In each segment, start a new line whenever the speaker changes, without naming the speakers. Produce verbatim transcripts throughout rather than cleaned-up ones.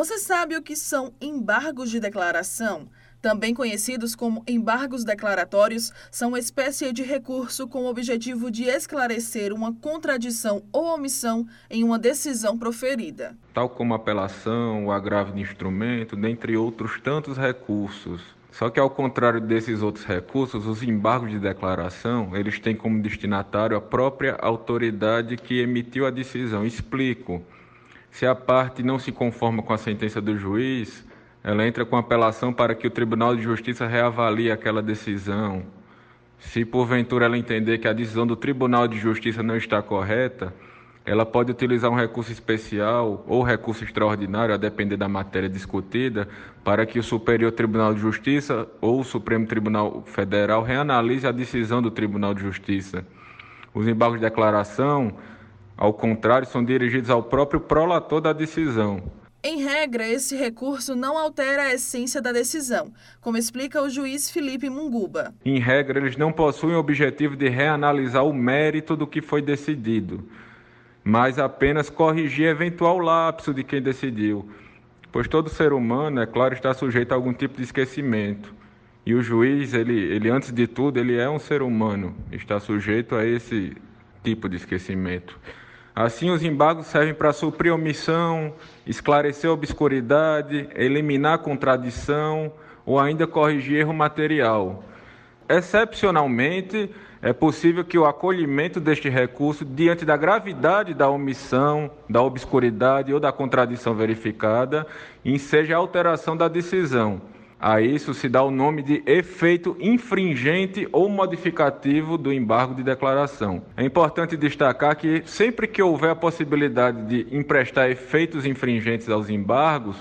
Você sabe o que são embargos de declaração? Também conhecidos como embargos declaratórios, são uma espécie de recurso com o objetivo de esclarecer uma contradição ou omissão em uma decisão proferida.
Tal como apelação, o agravo de instrumento, dentre outros tantos recursos. Só que, ao contrário desses outros recursos, os embargos de declaração, eles têm como destinatário a própria autoridade que emitiu a decisão. Explico. Se a parte não se conforma com a sentença do juiz, ela entra com apelação para que o Tribunal de Justiça reavalie aquela decisão. Se, porventura, ela entender que a decisão do Tribunal de Justiça não está correta, ela pode utilizar um recurso especial ou recurso extraordinário, a depender da matéria discutida, para que o Superior Tribunal de Justiça ou o Supremo Tribunal Federal reanalise a decisão do Tribunal de Justiça. Os embargos de declaração, ao contrário, são dirigidos ao próprio prolator da decisão.
Em regra, esse recurso não altera a essência da decisão, como explica o juiz Felipe Munguba.
Em regra, eles não possuem o objetivo de reanalisar o mérito do que foi decidido, mas apenas corrigir eventual lapso de quem decidiu, pois todo ser humano, é claro, está sujeito a algum tipo de esquecimento. E o juiz, ele, ele antes de tudo, ele é um ser humano, está sujeito a esse tipo de esquecimento. Assim, os embargos servem para suprir omissão, esclarecer a obscuridade, eliminar a contradição ou ainda corrigir erro material. Excepcionalmente, é possível que o acolhimento deste recurso, diante da gravidade da omissão, da obscuridade ou da contradição verificada, enseja a alteração da decisão. A isso se dá o nome de efeito infringente ou modificativo do embargo de declaração. É importante destacar que, sempre que houver a possibilidade de emprestar efeitos infringentes aos embargos,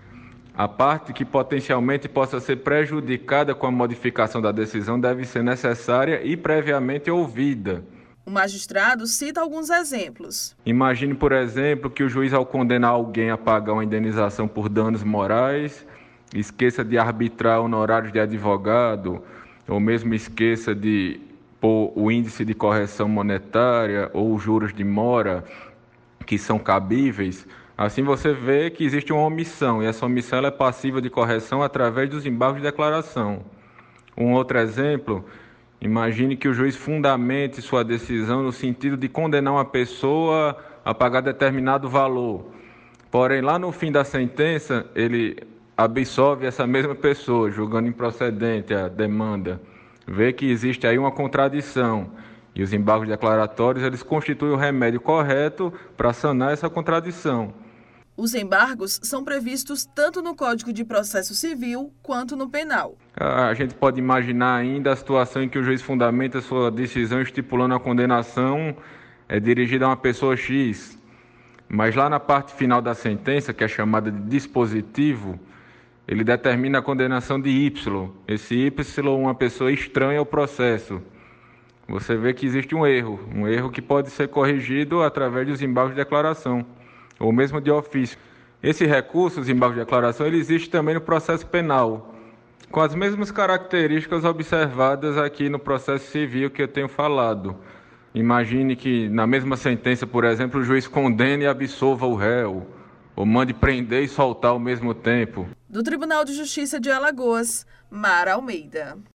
a parte que potencialmente possa ser prejudicada com a modificação da decisão deve ser necessária e previamente ouvida.
O magistrado cita alguns exemplos.
Imagine, por exemplo, que o juiz, ao condenar alguém a pagar uma indenização por danos morais, esqueça de arbitrar honorários de advogado, ou mesmo esqueça de pôr o índice de correção monetária ou os juros de mora, que são cabíveis. Assim você vê que existe uma omissão, e essa omissão ela é passível de correção através dos embargos de declaração. Um outro exemplo, imagine que o juiz fundamente sua decisão no sentido de condenar uma pessoa a pagar determinado valor. Porém, lá no fim da sentença, ele absolve essa mesma pessoa, julgando improcedente a demanda. Vê que existe aí uma contradição. E os embargos declaratórios, eles constituem o remédio correto para sanar essa contradição.
Os embargos são previstos tanto no Código de Processo Civil quanto no Penal.
A gente pode imaginar ainda a situação em que o juiz fundamenta sua decisão estipulando a condenação é dirigida a uma pessoa X, mas lá na parte final da sentença, que é chamada de dispositivo, ele determina a condenação de Y. Esse Y é uma pessoa estranha ao processo. Você vê que existe um erro, um erro que pode ser corrigido através dos embargos de declaração, ou mesmo de ofício. Esse recurso, os embargos de declaração, ele existe também no processo penal, com as mesmas características observadas aqui no processo civil que eu tenho falado. Imagine que na mesma sentença, por exemplo, o juiz condene e absolva o réu, ou mande prender e soltar ao mesmo tempo.
Do Tribunal de Justiça de Alagoas, Mara Almeida.